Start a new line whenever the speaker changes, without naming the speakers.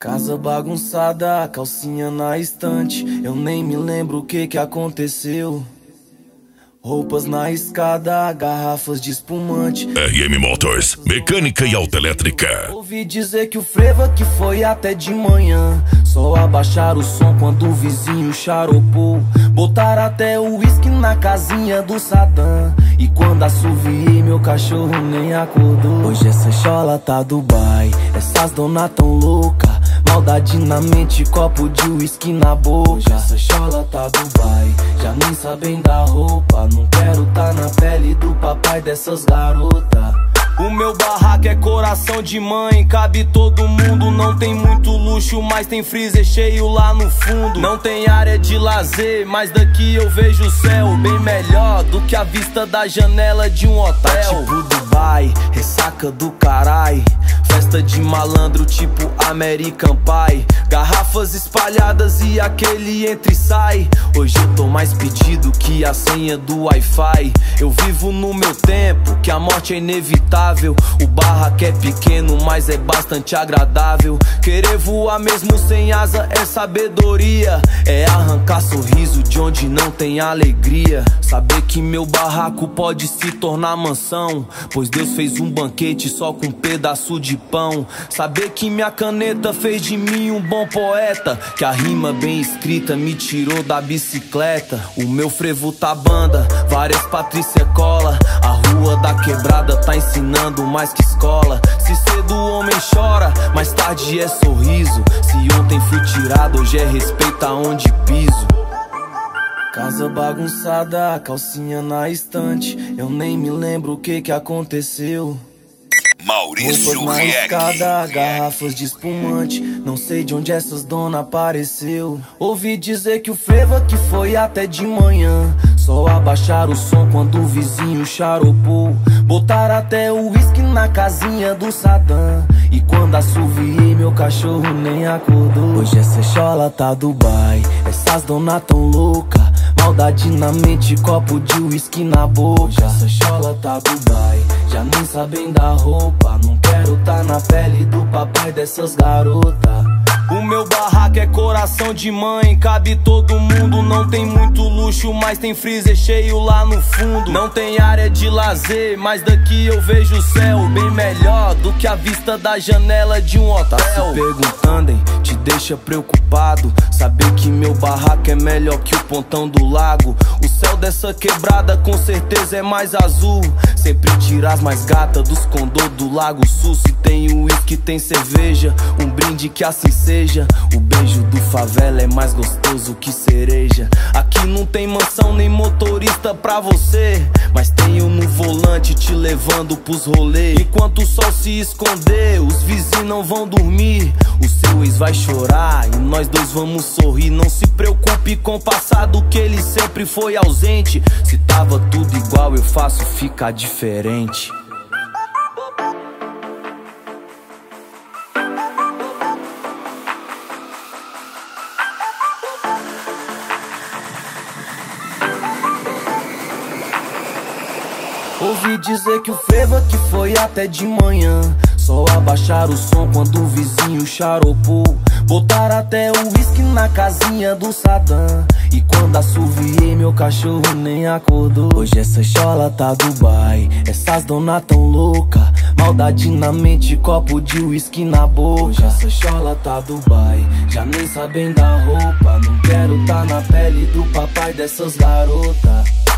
Casa bagunçada, calcinha na estante. Eu nem me lembro o que aconteceu. Roupas na escada, garrafas de espumante.
RM Motors, mecânica e autoelétrica.
Ouvi dizer que o frevo que foi até de manhã. Só abaixar o som quando o vizinho charopou. Botar até o uísque na casinha do Sadam. E quando assoviei, meu cachorro nem acordou. Hoje essa chola tá Dubai, essas dona tão louca. Maldade na mente, copo de uísque na boca. Hoje essa chola tá Dubai, já nem sabem da roupa. Não quero tá na pele do papai dessas garotas. O meu barraco é coração de mãe, cabe todo mundo. Não tem muito luxo, mas tem freezer cheio lá no fundo. Não tem área de lazer, mas daqui eu vejo o céu bem melhor do que a vista da janela de um hotel. Tá tipo Dubai, ressaca do carai. Festa de malandro tipo American Pie. Garrafas espalhadas e aquele entra e sai. Hoje eu tô mais pedido que a senha do Wi-Fi. Eu vivo no meu tempo, que a morte é inevitável. O barraco é pequeno, mas é bastante agradável. Querer voar mesmo sem asa é sabedoria. É arrancar sorriso de onde não tem alegria. Saber que meu barraco pode se tornar mansão, pois Deus fez um banquete só com um pedaço de pão. Saber que minha caneta fez de mim um bom poeta, que a rima bem escrita me tirou da bicicleta. O meu frevo tá banda, várias Patrícia cola. A rua da quebrada tá ensinando mais que escola. Se cedo o homem chora, mais tarde é sorriso. Se ontem fui tirado, hoje é respeito aonde piso. Casa bagunçada, calcinha na estante. Eu nem me lembro o que aconteceu.
Maurício
Roupas na escada, garrafas de espumante. Não sei de onde essas dona apareceu. Ouvi dizer que o frevo que foi até de manhã. Só abaixar o som quando o vizinho charopou. Botar até o uísque na casinha do Sadam. E quando assoviei, meu cachorro nem acordou. Hoje essa chola tá Dubai, essas dona tão louca. Maldade na mente, copo de uísque na boca. Hoje essa chola tá Dubai, já nem sabem da roupa. Não quero tá na pele do papai dessas garotas. O meu barraco é coração de mãe, cabe todo mundo. Não tem muito luxo, mas tem freezer cheio lá no fundo. Não tem área de lazer, mas daqui eu vejo o céu bem melhor do que a vista da janela de um hotel. Tá se perguntando, hein? Te deixa preocupado saber que meu barraco é melhor que o pontão do lago. O céu dessa quebrada com certeza é mais azul. Sempre tiras mais gata dos condô do Lago Sul. Se tem uísque, tem cerveja, um brinde que assim seja. O beijo do favela é mais gostoso que cereja. Aqui não tem mansão nem motorista pra você, mas tenho no volante te levando pros rolês. Enquanto o sol se esconder, os vizinhos não vão dormir. O seu ex vai chorar e nós dois vamos sorrir. Não se preocupe com o passado, que ele sempre foi ausente. Se tava tudo igual, eu faço ficar diferente. Ouvi dizer que o frevo que foi até de manhã. Só abaixar o som quando o vizinho charopou. Botar até o uísque na casinha do Sadam. E quando assoviei, meu cachorro nem acordou. Hoje essa chola tá Dubai, essas dona tão louca. Maldade na mente, copo de uísque na boca. Hoje essa chola tá Dubai, já nem sabem da roupa. Não quero tá na pele do papai dessas garotas.